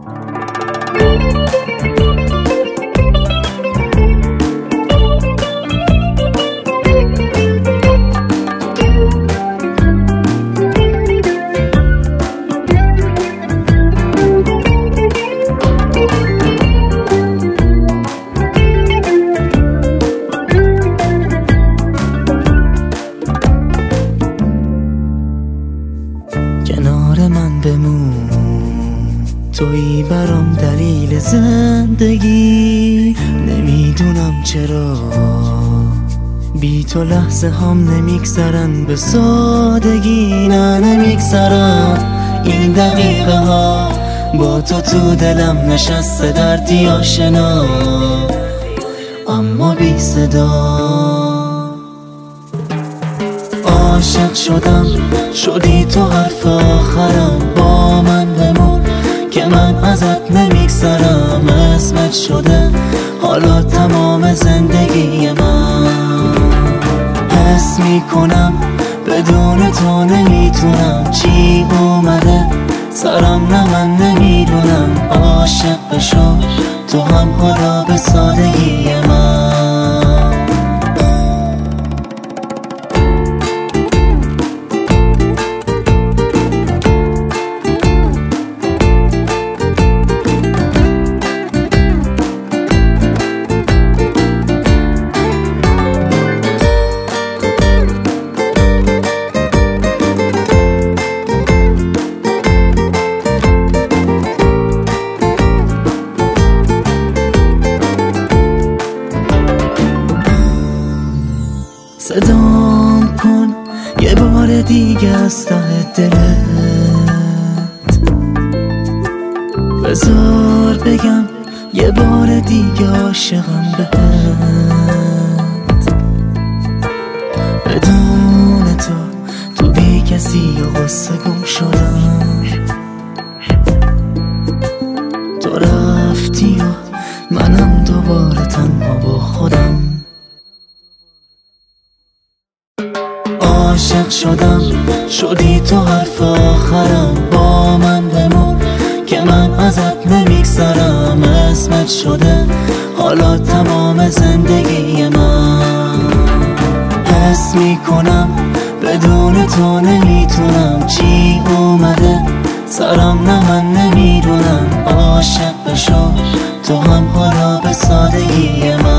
کنار من بمون، تویی برام دلیل زندگی. نمیدونم چرا بی تو لحظه هم نمیگذرن به سادگی. نه نمیگذرن این دقیقه ها با تو دلم نشسته دردی آشنا اما بی صدا. عاشق شدم، شدی تو حرف آخرم، با من بمون که من ازت نمیگذرم. اسمت شده حالا تمام زندگی من. حس میکنم بدون تو نمیتونم، چی اومده سرم نه من نمیدونم. عاشق بشو تو هم حالا به سادگی من. صدام کن یه بار دیگه از ته دلت، بذار بگم یه بار دیگه عاشقم بهت. بدون تو بی کسی و غصه گم شدم. تو رفتی و منم دوباره تنها با خودم. عاشق شدم، شدی تو حرف آخرم، با من بمون که من ازت نمیگذرم. اسمت شده حالا تمام زندگی من. حس میکنم بدون تو نمیتونم، چی اومده سرم نه من نمیدونم. عاشق بشو تو هم حالا به سادگی من.